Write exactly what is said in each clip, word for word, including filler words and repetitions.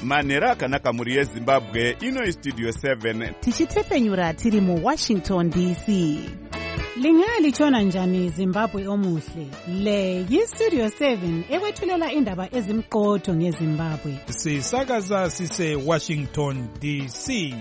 manhero akanaka mhuri yezimbabwe. Ino istudio seven tichitefenyura tiri muwashington D C. Lingalitshona njani Zimbabwe omuhle? Le yistudio seven ekwethulela indaba ezimqotho ngeZimbabwe. Sisakaza sise Washington D C.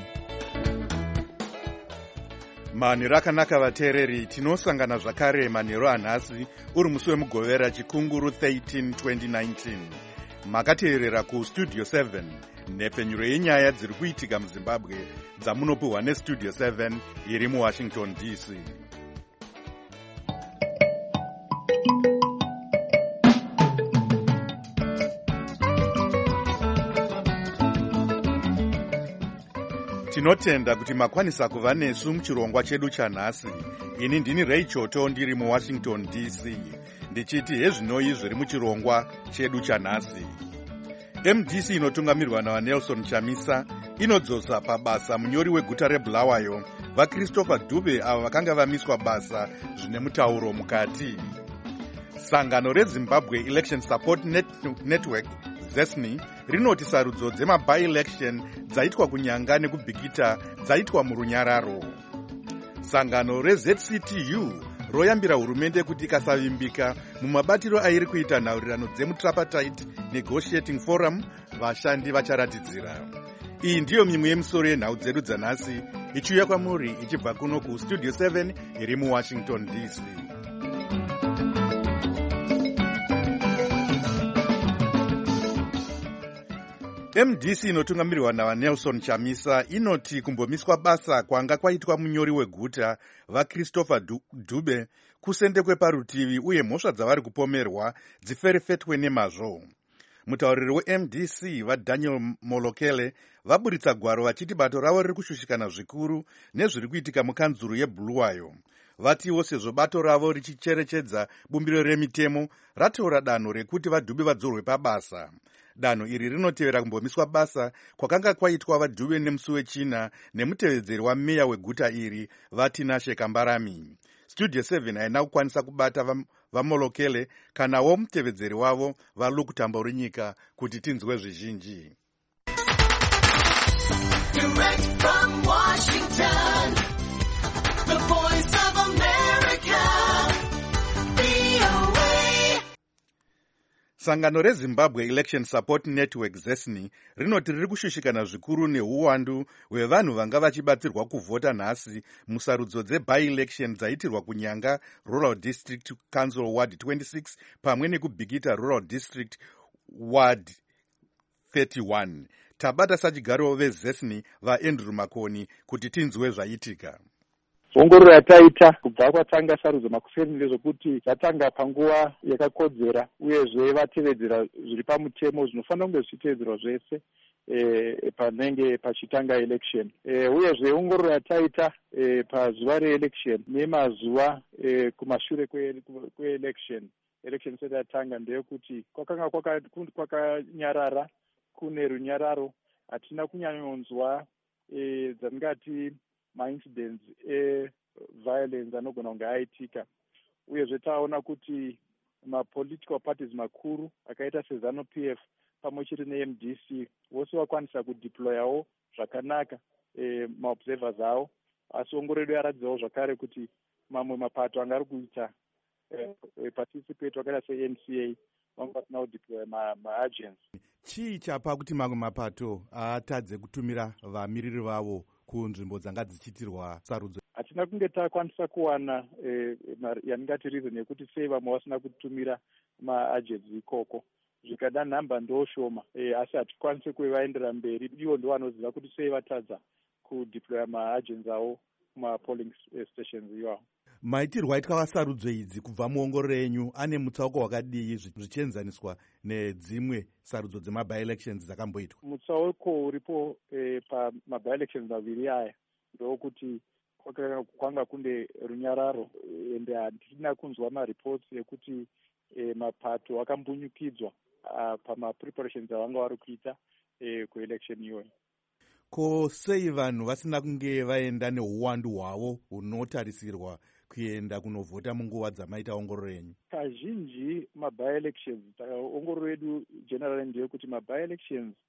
manhero akanaka vateereri, tinosangana zvakare manhero anhasi uri musi wemugovera chikunguru thirteen twenty nineteen. Makateerera kustudio seven, nhepfenyuro yenyaya dziri kuitika muzimbabwe dzamunopiwa nestudio seven iri muwashington D C. Tinotenda kuti makwanisa kuva nesu muchirongwa chedu chanhasi. Ini ndini Ray Choto ndiri muwashington D C, ndichiti hezvinoi zviri muchirongwa chedu chanhasi. M D C inotungamirwa naVanelson Chamisa inodzosa pabasa munyori weguta reBulawayo vaChristopher Dube avo vakanga vamiswa basa zvine mutauro mukati. Sangano reZimbabwe Election Support Net- Network ZESNI rinoti sarudzo dzema-by-election dzaitwa kunyanga nekubhikita dzaitwa murunyararo. Sangano reZ C T U royambira hurumende kuti ikasavimbika mumabatiro airi kuita nhaurirano dzemutripartite negotiating forum, vashandi vacharatidzira. Iyi ndiyo mimwe yemisoro yenhau dzedu dzanhasi ichiuya kwamuri ichibva kuno kustudio seven iri muwashington D C. M D C inotungamirwa naVanelson Chamisa inoti kumbomiswa basa kwanga kwaitwa munyori weguta vaChristopher Dube kusendekwe parutivi uye mhosva dzavari kupomerwa dziferefetwe nemazvo. Mutauriri we-M D C vaDaniel Molokele vaburitsa gwaro vachiti bato ravo riri kushushikana zvikuru nezviri kuitika mukanzuru yeBulawayo. Vatiwo sezvo bato ravo richicherechedza bumbiro remitemo ratora danho rekuti vaDube vadzorwe pabasa. Danho iri rinotevera kumbomiswa basa kwakanga kwaitwa vaDube nemusi wechina nemutevedzeri wameya weguta iri vaTinashe Kambarami. Studio seven haina kukwanisa kubata vaMolokele kanawo mutevedzeri wavo vaLukutambo Rinyika kuti tinzwe zvizhinji. Direct from Washington, the voice of America, V O A. Sangano reZimbabwe Election Support Network ZESNI rinoti riri kushushikana zvikuru neuwandu hwevanhu vanga vachibatsirwa kuvhota nhasi musarudzo dze-by-election dzaitirwa kunyanga Rural District Council Ward twenty-six pamwe nekubhikita Rural District Ward thirty-one. Tabata sachigaro veZESNI vaAndrew Makoni kuti tinzwe zvaitika. Ongororo yataita kubva kwatanga sarudzo makuseni ndezvokuti dzatanga panguva yakakodzera uyezve vatevedzera zviri pamutemo zvinofanira kunge zvichitevedzerwa zvese e, panenge pachitanga election. E, uyezve ongororo yataita e, pazuva reelection nemazuva e, kumashure kweelection election isati yatanga ndeyekuti kwakanga kwakanyarara, kune runyararo, hatina kunyanyonzwa e, dzandingati ma-incidents e-violence anogona kunge aitika. Uyezve taona kuti ma-political parties makuru akaita seZanu P F pamwe chete ne-M D C vose vakwanisa kudeployawo zvakanaka e, ma-observers avo, asi ongororo yaradzawo zvakare kuti mamwe mapato anga ari kuita e, participate wakaita se-N C A vanga vasina kudeploya ma-agents. Chii chapa kuti mamwe mapato atadze kutumira vamiriri vavo kunzvimbo dzanga dzichiitirwa sarudzo? Hatina kunge takwanisa kuwana eh, yaningati reason yekuti sei vamwe vasina kutumira maagents ikoko. Zvikada nhamba ndoshoma, eh, asi hatikwanisi kuvaendera mberi. Ivo ndo vanoziva kuti sei vatadza kudeploya maagents avo kuma-polling stations iwawo. Maitirwo aitwa sarudzo idzi kubva muongororo yenyu ane mutsauko wakadii zvichienzaniswa nedzimwe sarudzo dzema-by-elections dzakamboitwa? Mutsauko uripo eh, pama-by-elections maviri aya ndokuti kwanga kunde runyararo, ende hatina kunzwa ma-reports ekuti eh, mapato akambunyikidzwa uh, pama-preparations avanga vari kuita eh, kuelection iyoyo. Ko sei vanhu vasina kunge vaenda neuwandu hwavo hunotarisirwa kuenda kunovhota munguva dzamaita ongororo yenyu? Kazhinji ma-by-elections, ongororo yedu generally ndeyekuti ma-by-elections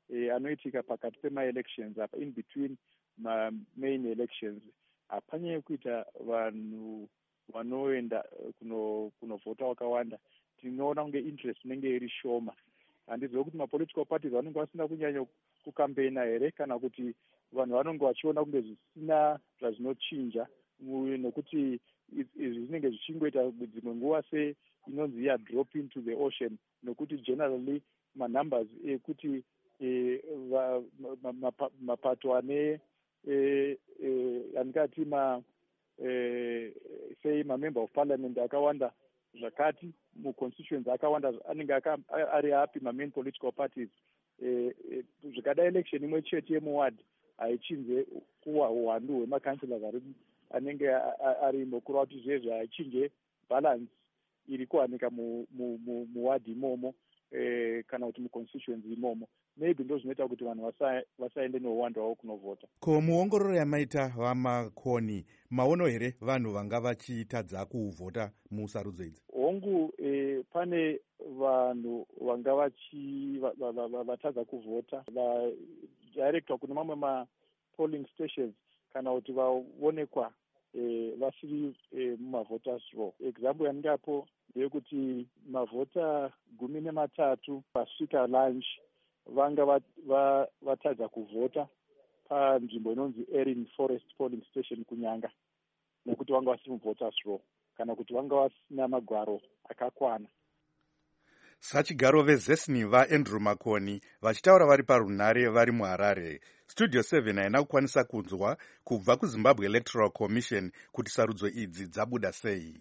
eh, anoitika pakati pema-elections apa in between ma-main elections hapanyanya kuita vanhu vanoenda kuno kunovhota wakawanda. Tinoona kunge interest inenge iri shoma. Handizivi kuti ma-political parties vanenge vasina kunyanya kukampeina here kana kuti vanhu vanenge vachiona kunge zvisina zvazvinochinja, nokuti izvi zvinenge zvichingoita dzimwe nguva se inonzi ya drop into the ocean, nokuti generally manumbers ekuti eh, mapato ane eh, eh, angati ma eh, sei ma-member of parliament akawanda zvakati muconstituency akawanda anenge ari api ma-main political parties. Eh, eh, zvikada election imwe chete yemuward haichinje kuwa uwandu hwemakanselors ari anenge arimo kureva kuti zvezvo haichinje balance iri kuwanika muward imomo eh, kana kuti muconstituency imomo. Maybe ndo zvinoita kuti vanhu vasaende nouwandu hwavo kunovhota. Ko muongororo yamaita vamakoni maono here vanhu vanga vachitadza kuvhota musarudzo idzi? Hongu eh, pane vanhu vanga vachi vatadza kuvhota vadirectwa kune mamwe ma-polling stations kana kuti vaonekwa eh, vasiri eh, mumavoters roll. Example yandapo ndeyekuti mavhota gumi nematatu pasvika lunch vanga vatadza kuvhota panzvimbo inonzi Erin Forest polling station kunyanga, nekuti vanga vasiri muvoters roll kana kuti vanga vasina magwaro akakwana. Sachigaro vezesni vaAndrew Makoni vachitaura vari parunhare vari muHarare. Studio seven haina kukwanisa kunzwa kubva kuZimbabwe Electoral Commission kuti sarudzo idzi dzabuda sei.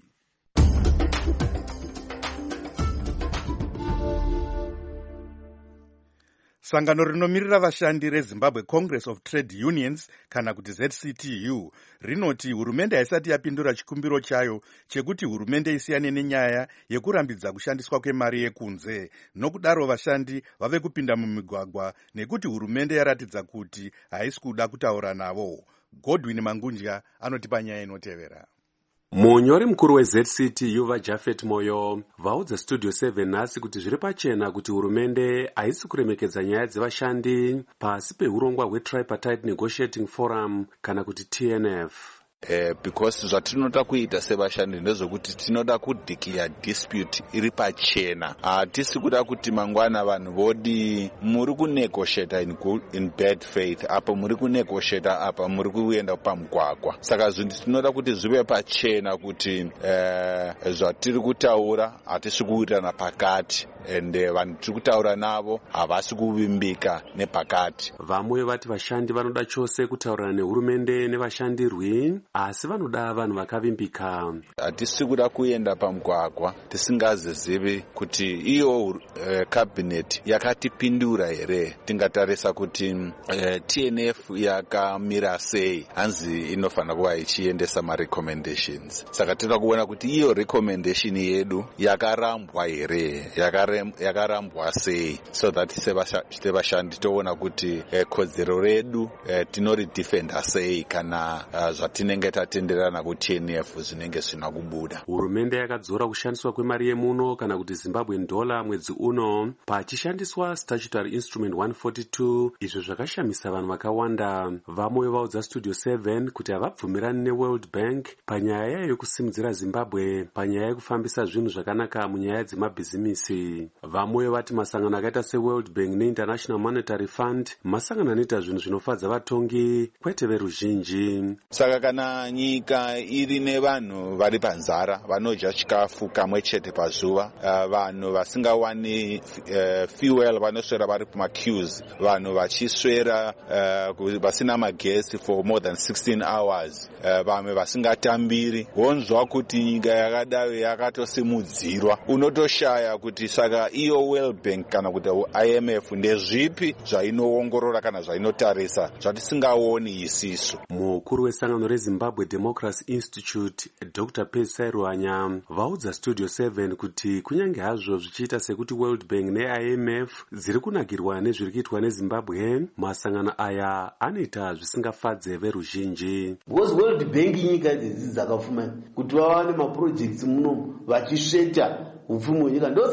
Sangano rinomirira vashandi reZimbabwe Congress of Trade Unions kana kuti Z C T U rinoti hurumende haisati yapindura chikumbiro chayo chekuti hurumende isiyane nenyaya yekurambidza kushandiswa kwemari yekunze, nokudaro vashandi vave kupinda mumigwagwa nekuti hurumende yaratidza kuti haisi kuda kutaura navo. Godwin Mangunja anotipa nyaya inotevera. Munyori mukuru we-Z C T U vaJafet Moyo vaudza Studio seven nhasi kuti zviri pachena kuti hurumende haisi kuremekedza nyaya dzevashandi pasi peurongwa hweTripartite Negotiating Forum kana kuti T N F. Eh, because zvatinoda kuita sevashandi ndezvokuti tinoda kudhikira dispute iri pachena. Hatisi kuda kuti mangwana vanhu vodi muri kunegotiata in, in bad faith, apa muri kunegotiata apa muri kuenda pamugwagwa. Saka zvinhu tinoda kuti zvive pachena kuti eh, zvatiri kutaura hatisi kuwirirana pakati ende vanhu tiri kutaura navo havasi kuvimbika nepakati. Vamwe vati vashandi vanoda chose kutaurana nehurumende nevashandirwi, asi vanoda vanhu vakavimbika. Hatisi kuda kuenda pamugwagwa tisingazizivi kuti iyo uh, cabinet yakatipindura here. Tingatarisa kuti uh, T N F yakamira sei, hanzi inofanira kuva ichiendesa ma-recommendations. Saka tinoda kuona kuti iyo recommendation yedu yakarambwa here, yakarambwa sei, so that sevashandi toona kuti uh, kodzero redu uh, tinoridefenda sei kana uh, zvatinenge tatenderana ku-T N F zvinenge zvisina kubuda. Hurumende yakadzora kushandiswa kwemari yemuno kana kuti Zimbabwean dollar mwedzi uno pachishandiswa statutory instrument one forty-two, izvo zvakashamisa vanhu vakawanda. Vamwe vaudza Studio seven kuti havabvumirani neWorld Bank panyaya yayo yokusimudzira Zimbabwe panyaya yekufambisa zvinhu zvakanaka munyaya dzemabhizimisi. Vamwe vati masangano akaita seWorld Bank neInternational Monetary Fund masangano anoita zvinhu zvinofadza vatongi kwete veruzhinji. Saka kana nyika iri nevanhu vari panzara vanodya chikafu kamwe chete pazuva, uh, vanhu vasingawani uh, fuel vanoswera vari pamaqueues, vanhu vachiswera uh, vasina magesi for more than sixteen hours, uh, vamwe vasingatambiri, wonzwa kuti nyika yakadayo yakatosimudzirwa. Unotoshaya kuti saka iyo World Bank kana kuti I M F ndezvipi zvainoongorora kana zvainotarisa zvatisingaoni isisu. Mukuru wesangano reZimbabwe Democracy Institute Doctor Pesai Ruanya vaudza Studio seven kuti kunyange hazvo zvichiita sekuti World Bank ne-I M F dziri kunakirwa nezviri kuitwa neZimbabwe, masangano aya anoita zvisingafadze veruzhinji. Because World Bank nyika idzi dzakafumana kuti vawane maprojects muno vachisveta upfumi hwenyika, ndosaka vaine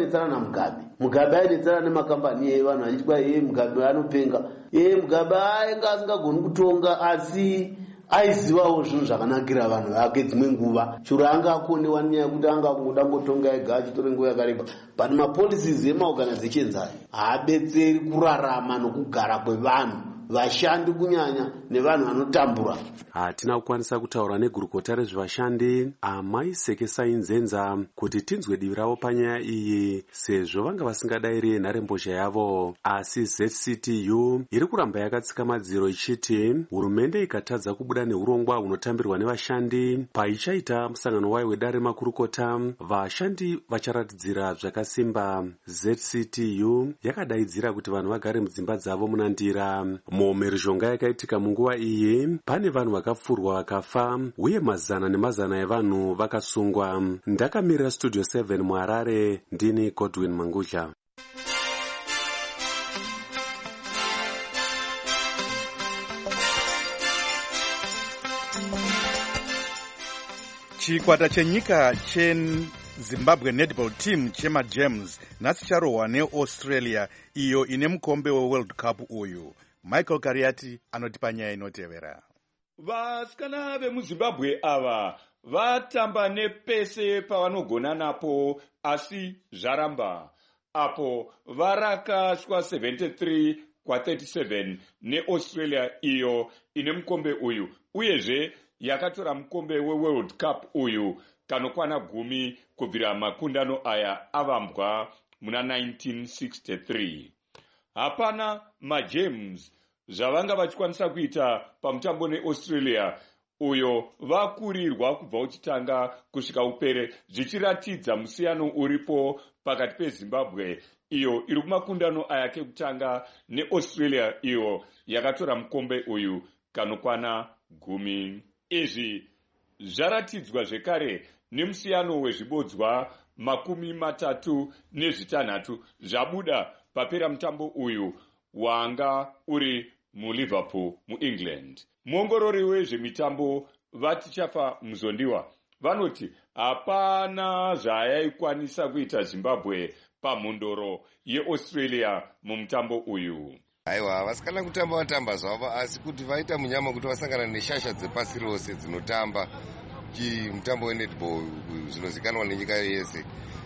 vaidetsana namugabe. Mugabe aidetsana nemakambani evanhu achitwa iye Mugabe anopenga. Iye Mugabe ainga asingagoni kutonga asi aizivawo zvinhu zvakanakira vanhu vake dzimwe nguva. Shure anga akonewa nenyaya yekuti anga kungoda ngotonga ega achitore nguva yakareba. But mapolicies emaorganizations aya haabetseri kurarama nokugara kwevanhu vashandi kunyanya nevanhu vanotambura. Hatina kukwanisa kutaura negurukota rezvevashandi Amai Sekesai Nzenza kuti tinzwe divi ravo panyaya iyi sezvo vanga vasingadayiri nharembozha yavo. Asi Z C T U iri kuramba yakatsika madziro ichiti hurumende ikatadza kubuda neurongwa hunotambirwa nevashandi paichaita musangano wayo wedare makurukota, vashandi vacharatidzira zvakasimba. Z C T U yakadaidzira kuti vanhu vagare mudzimba dzavo munandira. Mumhirizhonga yakaitika munguva iyi pane vanhu vakapfurwa vakafa uye mazana nemazana evanhu vakasungwa. Ndakamirira Studio seven muHarare, ndini Godwin Mangudla. Chikwata chenyika cheZimbabwe netball team chemaGems nhasi charohwa neAustralia iyo ine mukombe weWorld Cup uyu. Michael Kariati anotipa nyaya inotevera. Vasikana vemuZimbabwe ava vatamba nepese pavanogona napo, asi zvaramba apo varakashwa seventy-three kwa thirty-seven neAustralia iyo ine mukombe uyu, uyezve yakatora mukombe weWorld Cup uyu kanokwana gumi kubvira makundano aya avambwa muna nineteen sixty-three. Hapana maGems zvavanga vachikwanisa kuita pamutambo neAustralia uyo vakurirwa kubva uchitanga kusvika upere, zvichiratidza musiyano uripo pakati peZimbabwe iyo iri kumakundano aya kekutanga neAustralia iyo yakatora mukombe uyu kanokwana gumi. Izvi zvaratidzwa zvekare nemusiyano wezvibodzwa makumi matatu nezvitanhatu zvabuda papera mutambo uyu wanga uri muLiverpool muEngland. Muongorori wezvemitambo vatichafa muzondiwa vanoti hapana zvayaikwanisa kuita Zimbabwe pamhondoro yeAustralia mumutambo uyu. Aiwa, vasikana kutamba vatamba zvavo, asi kuti vaita munyama kuti vasangana neshasha dzepasi rose dzinotamba mutambo wenetball zvinozikanwa nenyika yese.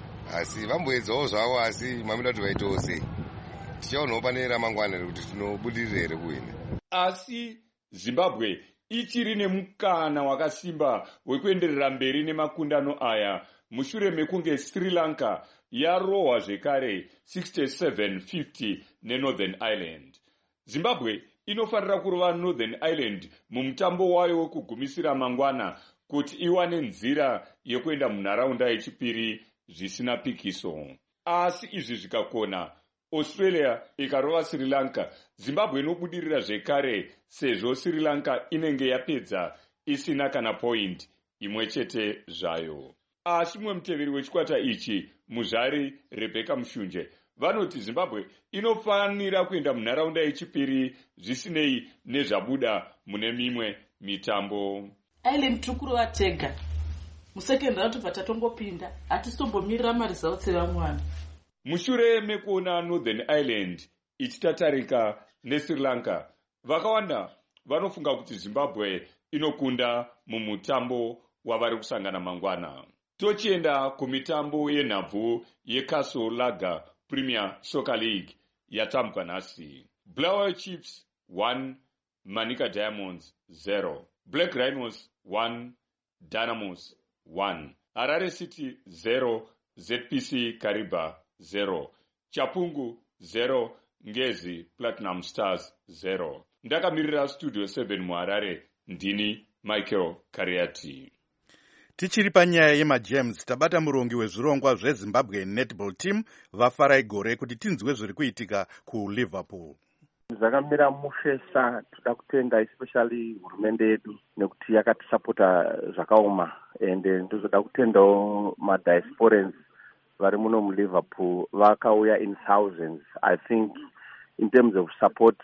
Asi vamboedzawo zvavo, asi mamida kuti vaitewo sei. Tichaonawo pane ramangwana kuti tinobudirira here kuwina. Asi Zimbabwe ichiri nemukana wakasimba wekuenderera mberi nemakundano aya mushure mekunge Sri Lanka yarohwa zvekare sixty-seven fifty neNorthern Ireland. Zimbabwe inofanira kurova Northern Ireland mumutambo wayo wekugumisira mangwana kuti iwane nzira yekuenda munharaunda yechipiri zvisina pikiso. Asi izvi zvikakona, Australia ikarova Sri Lanka, Zimbabwe inobudirira zvekare sezvo Sri Lanka inenge yapedza isina kana point imwe chete zvayo. Asi mumwe muteveri wechikwata ichi, muzvari Rebecca Mushunje, vanoti Zimbabwe inofanira kuenda munharaunda yechipiri zvisinei nezvabuda mune mimwe mitambo. Ireland tukurova tega musekend round tobva tatongopinda, hatistombomirira maresults evamwana. Mushure mekuona Northern Ireland ichitatarika neSri Lanka, vakawanda vanofunga kuti Zimbabwe inokunda mumutambo wavari kusangana mangwana. Tochienda kumitambo yenhabvu yeCastle Lager Premier Soccer League yatambwa nhasi. Blair Chiefs one, Manica Diamonds zero, Black Rhinos one, Dynamos one, Harare City zero, Z P C Kariba zero, Chapungu zero, Ngezi Platinum Stars zero. Ndakamirira Studio seven muHarare, ndini Michael Kariati. Tichiri panyaya yemaGems, tabata murongi wezvirongwa zveZimbabwe netball team vaFarai Gore kuti tinzwe zviri kuitika kuLiverpool. Zvakamira mushesa, toda kutenda especially hurumende yedu nekuti yakatisapota zvakaoma, ende ndozoda kutendawo madiasporans vari muno muLiverpool vakauya in thousands. I think in terms of support,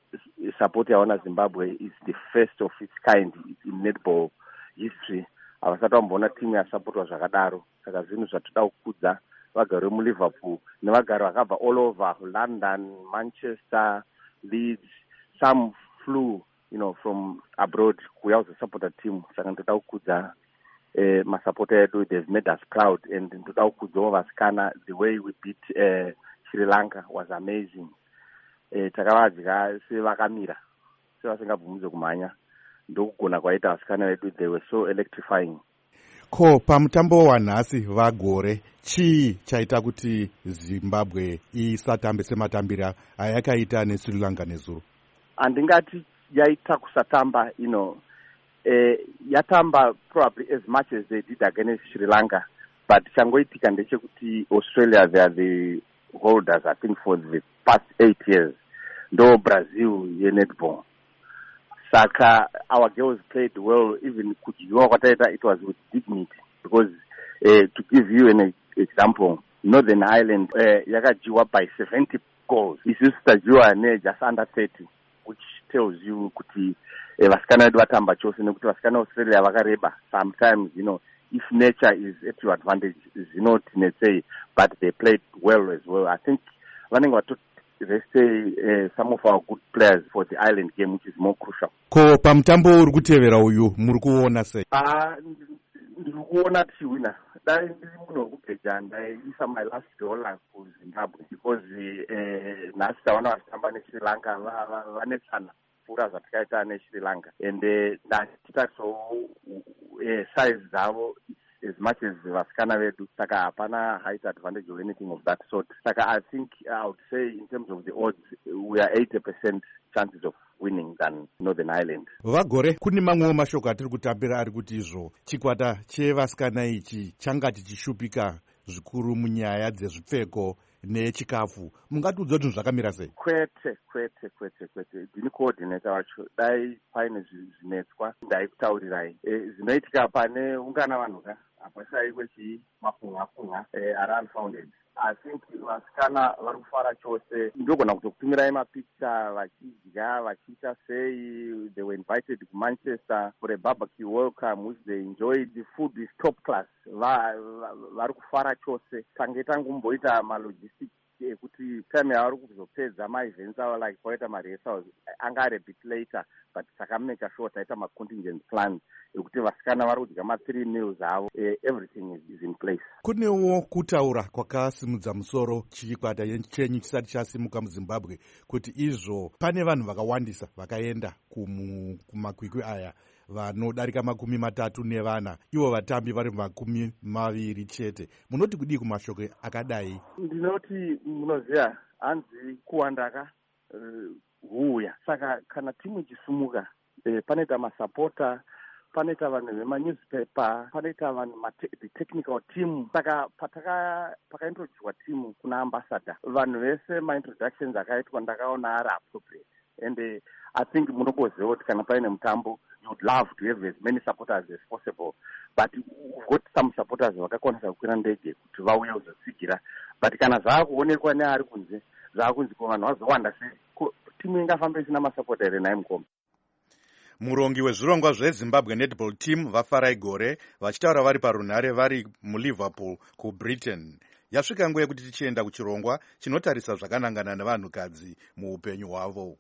support yaona Zimbabwe is the first of its kind in netball history. Havasati vamboona timu yasapotwa zvakadaro, saka zvinhu zvatoda kukudza vagari muliverpool nevagari vakabva all over London, Manchester, Leeds. Some flew you know from abroad kuuya kuzosupporta team. Saka ndoda kukudza uh, masupporter edu. They've made us proud, and ndoda kukudzawo vasikana. The way we beat uh, Sri Lanka was amazing. Uh, takavadya sevakamira sevasingabvumidze kumhanya. Ndokugona kwaita vasikana vedu. They were so electrifying. Ko pamutambo wanhasi vagore, chii chaita kuti Zimbabwe isatambe sematambira ayakaita neSri Lanka nezuro? Handingati yaita kusatamba, you know, eh, yatamba probably as much as they did against Sri Lanka, but changoitika ndechekuti Australia, they are the holders, I think, for the past eight years. Ndo Brazil yenetball. Saka, our girls played well. Even kujiwa kwataita, it was with dignity, because uh, to give you an example, Northern Ireland uh, yakajiwa by seventy goals. Isusu tajiwa ne just under thirty, which tells you kuti uh, vasikana vedu vatamba chose, nekuti vasikana Australia vakareba. Sometimes, you know, if nature is at your advantage, you know, let's say, but they played well as well. I think vanenge vato they say uh, some of our good players for the island game, which is more crucial. Ko pamutambo uri kutevera uyu muri kuona sei? Ah, ndiri kuona tichihwina. Dai ndiri muno kugeja ndaisa my last dollar kuZimbabwe because uh, nhasi tavana vachitamba neSri Lanka vanetsana pfuura zvatakaita neSri Lanka, and ndachitarisawo size dzavo as much as vasikana vedu, saka hapana height advantage or anything of that sort. Saka I think I would say in terms of the odds, we are eighty percent chances of winning than Northern Ireland. Vagore, kune mamwewo mashoko atiri kutambira ari kuti izvo chikwata chevasikana ichi changa chichishupika zvikuru munyaya dzezvipfeko nechikafu. Mungatiudza kuti zvakamira sei? Kwete, kwete, kwete, kwete. Ndini coordinator wacho. Dai paine zvinetswa ndaikutaurirai. E, zvinoitika pane ungana vanhu ka apasai kwechi mafunga-funga e, ari unfounded. I think vasikana vari kufara chose. Ndogona kutokutumirai mapicha vachidya vachiita sei. They were invited to Manchester for a barbecue welcome which they enjoyed. The food is top class. Vari kufara chose. Tange tangomboita malogistics ekuti time yavari kuzopedza maevents avo like kwaita marehearsals anga ari a bit later, but takameka sure taita macontingent plans ekuti vasikana vari kudya ma-three meals avo. Everything is, is in place. Kunewo kutaura kwakasimudza musoro chikwata chenyu chisati chasimuka muZimbabwe kuti izvo pane vanhu vakawandisa vakaenda kumakwikwi aya vanodarika makumi matatu nevana, ivo vatambi vari makumi maviri chete. Munoti kudii kumashoko akadai? Ndinoti munoziva hanzi kuwandaka huuya. Uh, saka kana timu ichisumuka eh, panoita masapota, panoita vanhu vemanewspaper, panoita vanhu the technical team. Saka pataka pakaintroducwa timu kuna ambassador, vanhu vese maintroductions akaitwa ndakaona ari appropriate, and uh, I think munokozewa kuti kana paine mutambo you would love to have as many supporters as possible, but we've got some supporters vakakwanisa kukwira ndege kuti vauye kuzotsigira, but kana zvaakuonekwa neari kunze zvaakunzi ko vanhu vazowanda sei, timu ingafamba isina masapota here naye mukoma. Murongi wezvirongwa zveZimbabwe netball team vafarai gore vachitaura vari parunhare vari muLiverpool kuBritain. Yasvika nguva yekuti tichienda kuchirongwa chinotarisa zvakanangana nevanhukadzi muupenyu hwavo.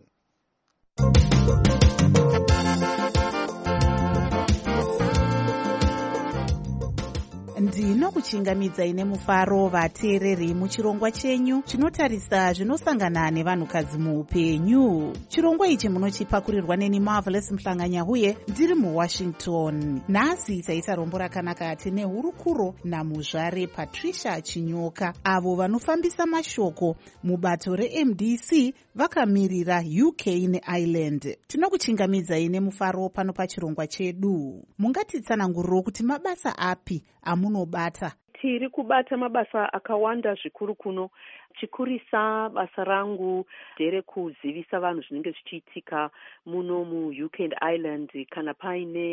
Ndinokuchingamidzai nemufaro vateereri muchirongwa chenyu chinotarisa zvinosangana nevanhukadzi muupenyu. Chirongwa ichi munochipakurirwa neni Marvelous Mhlanganya huye ndiri muWashington. Nhasi taita rombo rakanaka tine hurukuro namuzvare Patricia Chinyoka, avo vanofambisa mashoko mubato reM D C vakamirira U K neIreland. Tinokuchingamidzai nemufaro pano pachirongwa chedu. Mungatitsananguriro kuti mabasa api amunobata? Tiri kubata mabasa akawanda zvikuru kuno. Chikurisa basa rangu ndere kuzivisa vanhu zvinenge zvichiitika muno mu U K and Ireland kana paine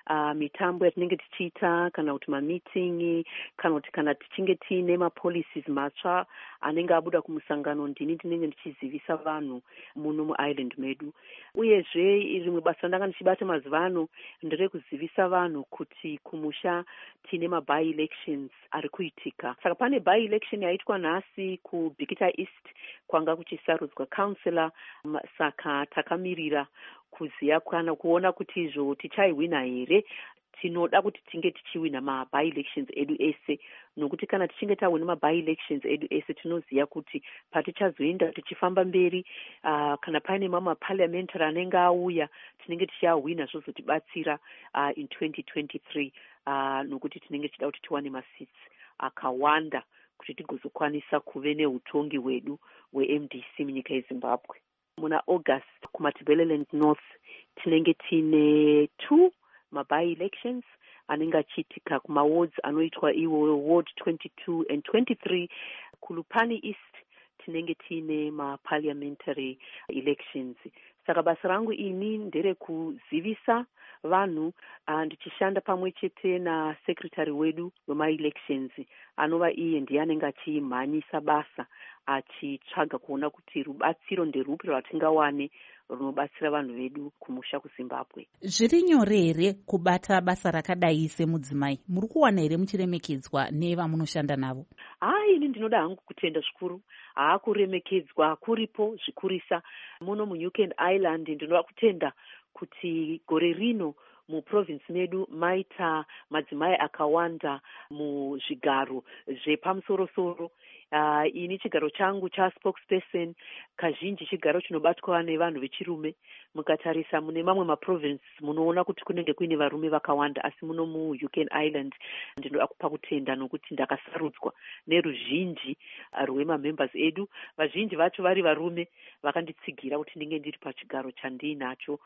uh, mitambo yatinenge tichiita kana kuti mameeting kana kuti kana tichinge tiine mapolicies matsva anenge abuda kumusangano, ndini ndinenge ndichizivisa vanhu muno muisland medu. Uyezve rimwe basa randanga ndichibata mazuva ano nderekuzivisa vanhu kuti kumusha tiine maby elections ari kuitika. Saka pane by election yaitwa nhasi kuBikita East kwanga kuchisarudzwa councillor, saka takamirira kuziya kana kuona kuti izvo tichaihwina here. Tinoda kuti tinge tichiwina maby elections edu ese, nokuti kana tichinge tawina maby elections edu ese tinoziya kuti patichazoenda tichifamba mberi, uh, kana paine mamwe parliamentary anenge auya tinenge tichahwina zvozotibatsira uh, in twenty twenty-three, uh, nokuti tinenge tichida kuti tiwane maseats akawanda kuti tigozokwanisa kuve neutongi hwedu hwe-M D C munyika yeZimbabwe. Muna August kumaTebeleland North tinenge tine two maby elections anenge achiitika kumawards anoitwa iwo ward twenty-two and twenty-three. Kulupani East tinenge tine maparliamentary elections. Saka basa rangu ini ndere kuzivisa vanhu, ndichishanda pamwe chete na secretary wedu wema-elections anova iye ndiye anenge achimhanyisa basa achitsvaga kuona kuti rubatsiro nderupi rwatingawane runobatsira vanhu vedu kumusha kuZimbabwe. Zviri nyore here kubata basa rakadai semudzimai? Muri kuwana here muchiremekedzwa nevamunoshanda navo? Ah, ini ndinoda hangu kutenda zvikuru. Haa, kuremekedzwa kuripo zvikurisa. Muno muNewcastle Island ndinoda kutenda kuti gore rino muprovince medu maita madzimai akawanda muzvigaro zvepamusoro-soro. Uh, ini chigaro changu cha spokesperson kazhinji chigaro chinobatwa nevanhu vechirume. Mukatarisa mune mamwe maprovince munoona kuti kunenge kuine varume vakawanda, asi muno muNewcastle Island ndinoda kupa kutenda nokuti ndakasarudzwa neruzhinji rwemamembers edu, vazhinji vacho vari varume vakanditsigira kuti ndinge ndiri pachigaro chandinacho.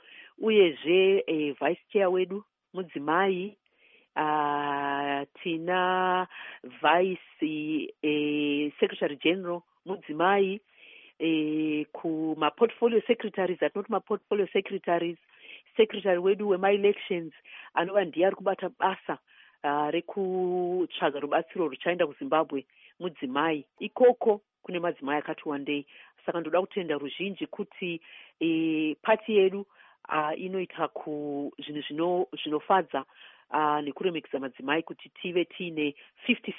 Uyezve eh, vice chair wedu mudzimai. Uh, tina vice eh, secretary general mudzimai, eh, kuma portfolio secretaries atinoti maportfolio secretaries, secretary wedu wema-elections anova ndiye ari kubata basa uh, rekutsvaga rubatsiro ruchaenda kuZimbabwe mudzimai. Ikoko kune madzimai akati wandei. Saka ndoda kutenda ruzhinji kuti eh, pati yedu uh, inoita ku zvinhu zvinofadza Uh, nekuremekeza madzimai kuti tive tiine fifty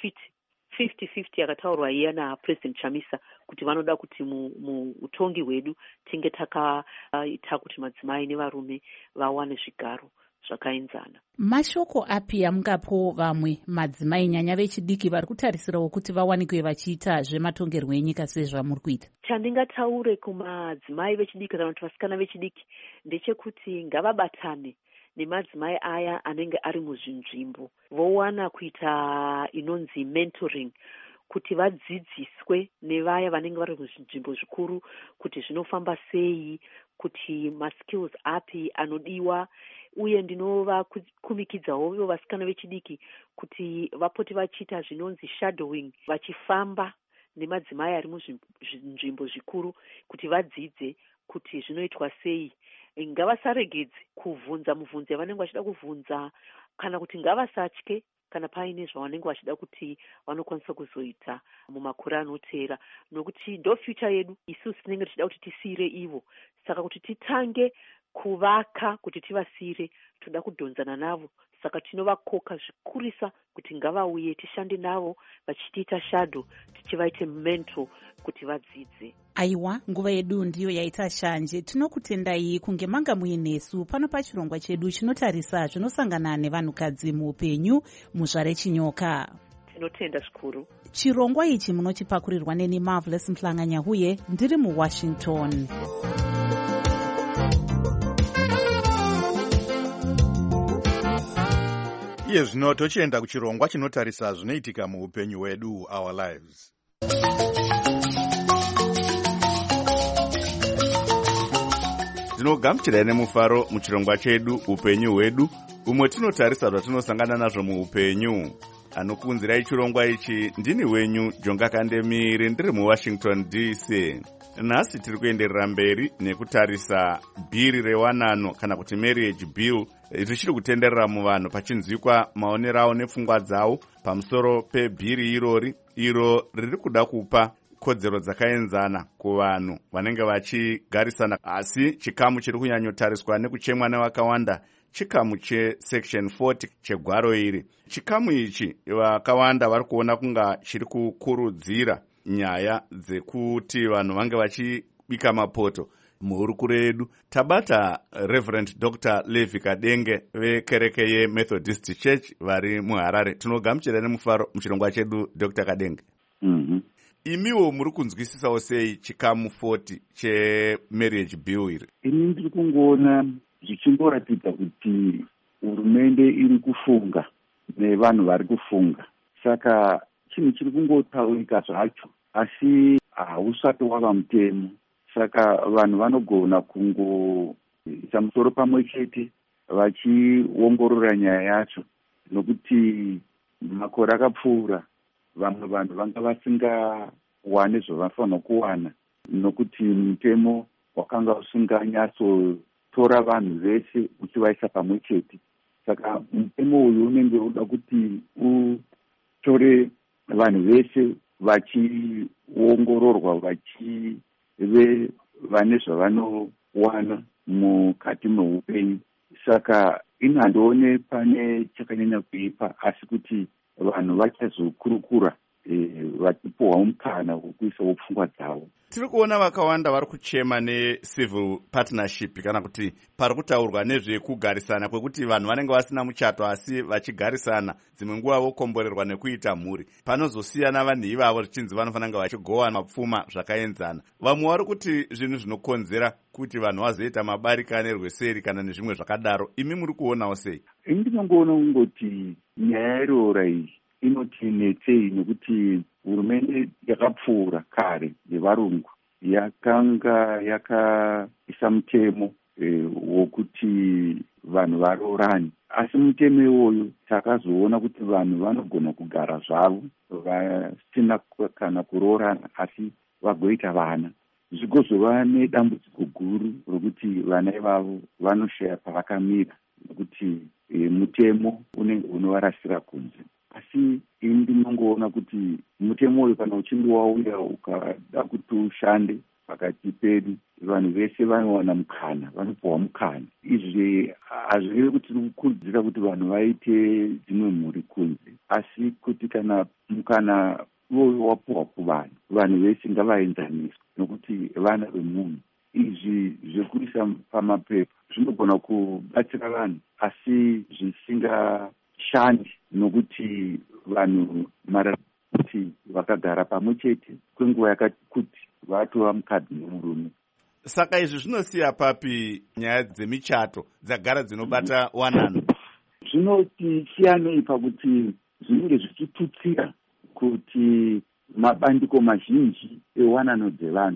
fifty yakataurwa iya naPresident Chamisa kuti vanoda kuti muutongi hwedu tinge takaita uh, kuti madzimai nevarume vawane zvigaro zvakaenzana. Mashoko api amungapo vamwe madzimai nyanya vechidiki vari kutarisirawo kuti vawanikwe vachiita zvematongerwo enyika sezvamuri kuita? Chandingataure kumadzimai vechidiki kana kuti vasikana vechidiki ndechekuti ngavabatane nemadzimai aya anenge ari muzvinzvimbo, vowana kuita inonzi mentoring, kuti vadzidziswe nevaya vanenge vari muzvinzvimbo zvikuru kuti zvinofamba sei, kuti maskills api anodiwa. Uye ndinova kumikidzawo vasikana vechidiki kuti vapote vachiita zvinonzi shadowing, vachifamba nemadzimai ari muzvinzvimbo zvikuru kuti vadzidze kuti zvinoitwa sei. Ngavasaregedze kuvhunza muvhunzi yavanenge vachida kuvhunza, kana kuti ngavasatye kana paine zvavanenge vachida kuti vanokwanisa kuzoita mumakore anoteera, nokuti ndo future yedu isusu tinenge tichida kuti tisiyire ivo. Saka kuti titange kuvaka kuti tivasiyire toda kudhonzana navo. Saka tinovakoka zvikurisa kuti ngavauye tishande navo vachitiita shado, tichivaite mentor kuti vadzidze. Aiwa, nguva yedu ndiyo yaita shanje. Tinokutendai kunge manga muinesu pano pachirongwa chedu chinotarisa zvinosangana nevanhukadzi muupenyu muzvare chinyoka. Tinotenda zvikuru. Chirongwa ichi munochipakurirwa neni Marvelous Mhlanga-Nyahuye, ndiri muWashington. Iye zvino tochienda kuchirongwa chinotarisa zvinoitika muupenyu hwedu, our lives. Tinogamuchirai nemufaro muchirongwa chedu upenyu hwedu, umwe tinotarisa zvatinosangana nazvo muupenyu. Anokunzirai chirongwa ichi ndini wenyu Jonga Kandemiri, ndiri muWashington D C. Nhasi tiri kuenderera mberi nekutarisa bhiri rewanano kana kuti marriage bill tichiri kutenderera muvanhu pachinzwikwa maonero avo nepfungwa dzavo pamusoro pebhiri irori iro riri kuda kupa kodzero dzakaenzana kuvanhu vanenge vachigarisana, asi chikamu chiri kunyanyotariswa nekuchemwa nevakawanda chikamu chesection forty chegwaro iri. Chikamu ichi vakawanda vari kuona kunga chiri kukurudzira nyaya dzekuti vanhu vange vachibika mapoto muhurukuro yedu. Tabata Reverend Doctor Levi Kadenge vekereke yeMethodist Church vari muHarare. Tinogamuchira nemufaro muchirongwa chedu Doctor Kadenge. Mhm. Imiwo muri kunzwisisawo sei chikamu forty chemarriage bill iri? Ini ndiri kungoona zvichingoratidza kuti hurumende iri kufunga nevanhu vari kufunga, saka chinhu chiri kungotaurika zvacho asi hausati wava mutemo. Saka vanhu vanogona kungoisa musoro pamwe chete vachiongorora nyaya yacho, nokuti makore akapfuura vamwe vanhu vanga vasingawane zvavafanira kuwana, nokuti mutemo wakanga usinganyatsotora vanhu vese uchivaisa pamwe chete. Saka mutemo uyu unenge uda kuti utore vanhu vese vachiongororwa vachive vane zvavanowana mukati meupenyu. Saka ini handione pane chakanyanya kuipa, asi kuti vanhu vachazokurukura vachipohwa mukana wekuisawo pfungwa dzavo. Tiri kuona vakawanda vari kuchema necivil partnership, kana kuti pari kutaurwa nezvekugarisana kwekuti vanhu vanenge vasina muchato asi vachigarisana, dzimwe nguva vokomborerwa nekuita mhuri. Panozosiyana vanhu ivavo zvichinzi vanofanira kunge vachigowana mapfuma zvakaenzana. Vamwe vari kuti zvinhu zvinokonzera kuti vanhu vazoita mabarikane rweseri kana nezvimwe zvakadaro. Imi muri kuonawo sei? Ini ndinongoona kungoti nyaya irora iyi inotinetsei, nekuti hurumende yakapfuura kare yevarungu yakanga yakaisa mutemo e, wokuti vanhu varoorane, asi mutemo iwoyo takazoona kuti vanhu vanogona kugara zvavo vasina kana kuroorana asi vagoita vana. Zvikozova nedambudziko guru rokuti vana ivavo vanoshaya pavakamira, nokuti e, mutemo unenge unovarasira kunze. Asi ini ndinongoona kuti mutemo uyu kana uchinge wauya ukada kuti ushande pakati pedu, vanhu vese vanowana mukana, vanopuwa mukana. Izvi hazvirevi kuti tiri kukurudzira kuti vanhu vaite dzimwe mhuri kunze, asi kuti kana mukana uwoyo wapuwa kuvanhu, vanhu vese ngavaenzaniswe, nokuti vana vemunhu. Izvi zvekuisa pamapepa zvinogona kubatsira vanhu asi zvisingashandi, nokuti vanhu mara kuti vakagara pamwe chete kwenguva yakati kuti vatova mukadzi nemurume. Saka izvi zvinosiya papi nyaya dzemichato dzagara dzinobata wanano? Zvinoti siyanei pakuti zvinenge zvichitutsira kuti mabandiko mazhinji ewanano dzevanhu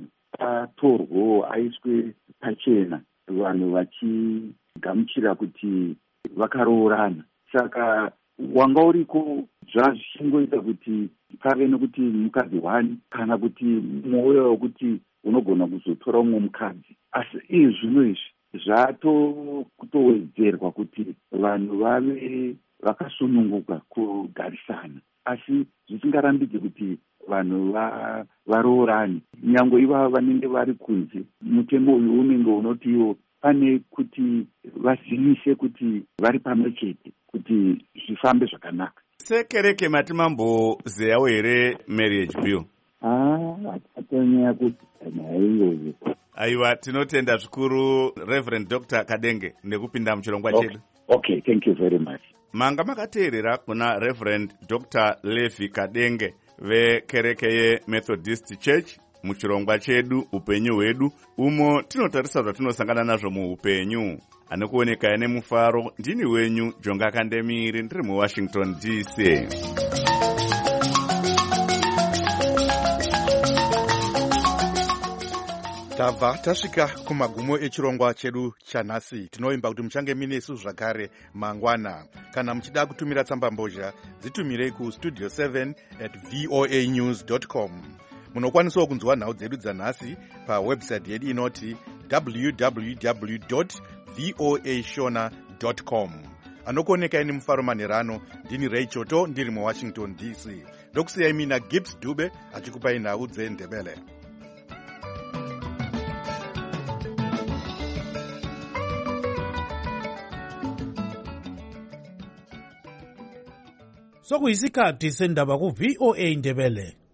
atorwewo aiswe pachena, vanhu vachigamuchira kuti vakaroorana. Saka wanga uriko zvazvichingoita kuti pave nekuti mukadzi wani kana kuti mwoyo wekuti unogona kuzotora umwe mukadzi. Asi izvi zvino izvi zvatokutowedzerwa kuti vanhu vave vakasununguka kugarisana, asi zvisingarambidzi kuti vanhu varoorane. Nyangwe ivavo vanenge vari kunze, mutemo uyu unenge unoti iwo pane kuti vazimise kuti vari pamwe chete kuti zvifambe zvakanaka. Sekereke mati mambozeyawo here marriage bill? Ah, atanyaya kuti nyaya iyoyo. Aiwa, tinotenda zvikuru Reverend Doctor Kadenge nekupinda muchirongwa chedu. Okay. Okay, thank you very much. Manga makateerera kuna Reverend Doctor Levi Kadenge vekereke yeMethodist Church muchirongwa chedu upenyu hwedu, umo tinotarisa zvatinosangana nazvo muupenyu. Anokuoneka nemufaro, ndini wenyu Jonga Kandemiri, ndiri muWashington D C. tabva tasvika kumagumo echirongwa chedu chanhasi. Tinoimba kuti muchange minesu zvakare mangwana. Kana muchida kutumira tsamba mbozha, dzitumirei ku studio seven at voa news dot com. Munokwanisawo kunzwa nhau dzedu dzanhasi pa website yedu inoti w w w dot voa shona dot com. Anokuoneka ini Mufaro Manherano, ndini Ray Choto, ndiri muWashington D C. Ndokusiyai mina Gibbs Dube achikupai nhau dzeNdebele. Sokuyisikhathi sendaba ku V O A Ndebele.